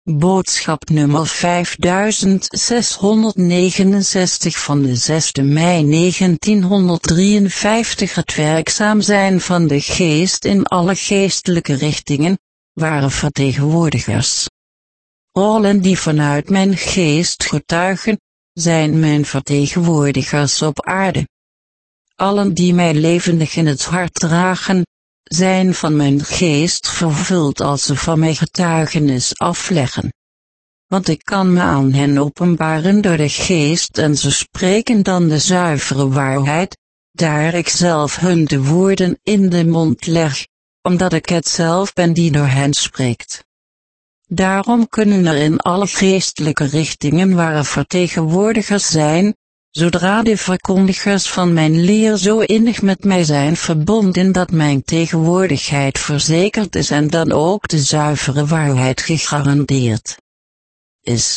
Boodschap nummer 5669 van de 6e mei 1953. Het werkzaam zijn van de geest in alle geestelijke richtingen, waren vertegenwoordigers. Allen die vanuit mijn geest getuigen, zijn mijn vertegenwoordigers op aarde. Allen die mij levendig in het hart dragen, zijn van mijn geest vervuld als ze van mij getuigenis afleggen. Want ik kan me aan hen openbaren door de geest en ze spreken dan de zuivere waarheid, daar ik zelf hun de woorden in de mond leg, omdat ik het zelf ben die door hen spreekt. Daarom kunnen er in alle geestelijke richtingen waar vertegenwoordigers zijn, zodra de verkondigers van mijn leer zo innig met mij zijn verbonden dat mijn tegenwoordigheid verzekerd is en dan ook de zuivere waarheid gegarandeerd is.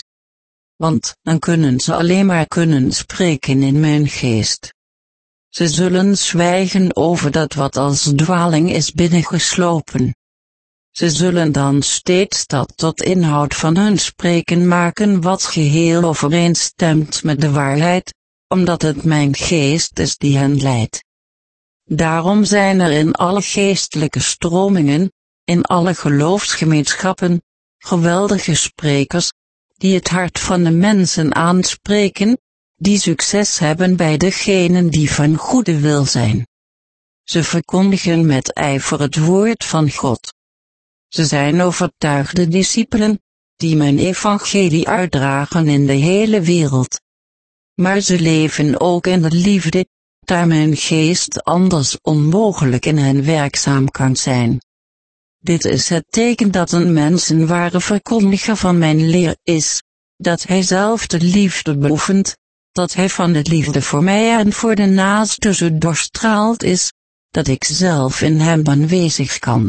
Want dan kunnen ze alleen maar spreken in mijn geest. Ze zullen zwijgen over dat wat als dwaling is binnengeslopen. Ze zullen dan steeds dat tot inhoud van hun spreken maken wat geheel overeenstemt met de waarheid, omdat het mijn geest is die hen leidt. Daarom zijn er in alle geestelijke stromingen, in alle geloofsgemeenschappen, geweldige sprekers, die het hart van de mensen aanspreken, die succes hebben bij degenen die van goede wil zijn. Ze verkondigen met ijver het woord van God. Ze zijn overtuigde discipelen, die mijn evangelie uitdragen in de hele wereld. Maar ze leven ook in de liefde, daar mijn geest anders onmogelijk in hen werkzaam kan zijn. Dit is het teken dat een mens een ware verkondiger van mijn leer is, dat hij zelf de liefde beoefent, dat hij van de liefde voor mij en voor de naaste zo doorstraald is, dat ik zelf in hem aanwezig kan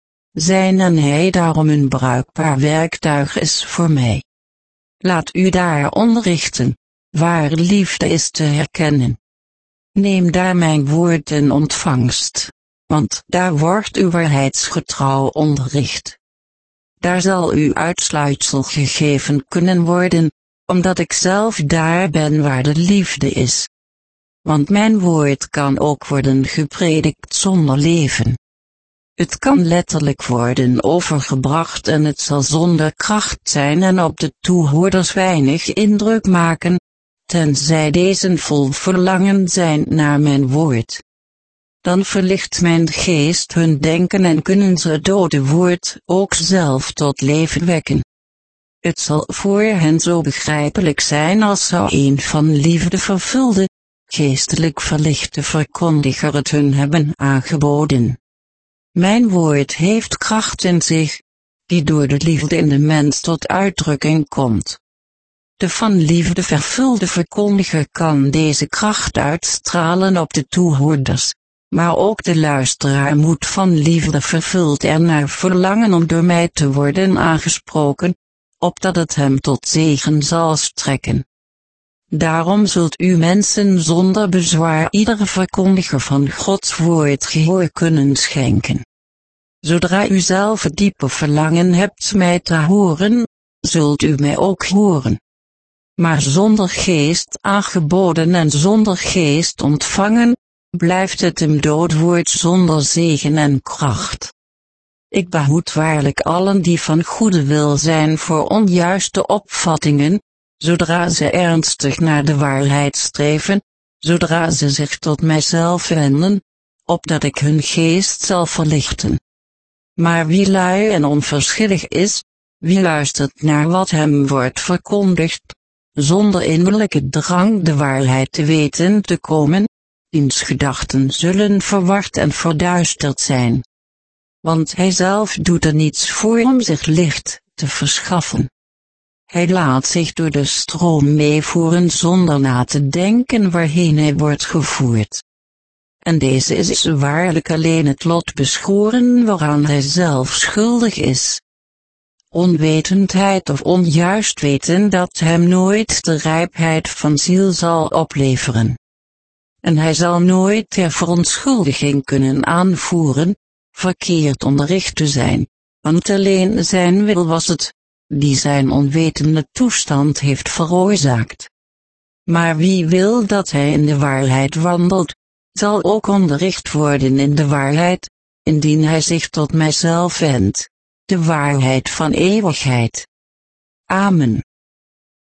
zijn en hij daarom een bruikbaar werktuig is voor mij. Laat u daar onderrichten, waar liefde is te herkennen. Neem daar mijn woord in ontvangst, want daar wordt u waarheidsgetrouw onderricht. Daar zal u uitsluitsel gegeven kunnen worden, omdat ik zelf daar ben waar de liefde is. Want mijn woord kan ook worden gepredikt zonder leven. Het kan letterlijk worden overgebracht en het zal zonder kracht zijn en op de toehoorders weinig indruk maken, tenzij deze vol verlangen zijn naar mijn woord. Dan verlicht mijn geest hun denken en kunnen ze het dode woord ook zelf tot leven wekken. Het zal voor hen zo begrijpelijk zijn als zou een van liefde vervulde, geestelijk verlichte verkondiger het hun hebben aangeboden. Mijn woord heeft kracht in zich, die door de liefde in de mens tot uitdrukking komt. De van liefde vervulde verkondiger kan deze kracht uitstralen op de toehoorders, maar ook de luisteraar moet van liefde vervuld ernaar verlangen om door mij te worden aangesproken, opdat het hem tot zegen zal strekken. Daarom zult u mensen zonder bezwaar iedere verkondiger van Gods woord gehoor kunnen schenken. Zodra u zelf het diepe verlangen hebt mij te horen, zult u mij ook horen. Maar zonder geest aangeboden en zonder geest ontvangen, blijft het een dood woord zonder zegen en kracht. Ik behoed waarlijk allen die van goede wil zijn voor onjuiste opvattingen, zodra ze ernstig naar de waarheid streven, zodra ze zich tot mijzelf wenden, opdat ik hun geest zal verlichten. Maar wie lui en onverschillig is, wie luistert naar wat hem wordt verkondigd, zonder innerlijke drang de waarheid te weten te komen, diens gedachten zullen verward en verduisterd zijn. Want hij zelf doet er niets voor om zich licht te verschaffen. Hij laat zich door de stroom meevoeren zonder na te denken waarheen hij wordt gevoerd. En deze is waarlijk alleen het lot beschoren waaraan hij zelf schuldig is. Onwetendheid of onjuist weten dat hem nooit de rijpheid van ziel zal opleveren. En hij zal nooit ter verontschuldiging kunnen aanvoeren, verkeerd onderricht te zijn, want alleen zijn wil was het, die zijn onwetende toestand heeft veroorzaakt. Maar wie wil dat hij in de waarheid wandelt, zal ook onderricht worden in de waarheid, indien hij zich tot mijzelf wendt, de waarheid van eeuwigheid. Amen.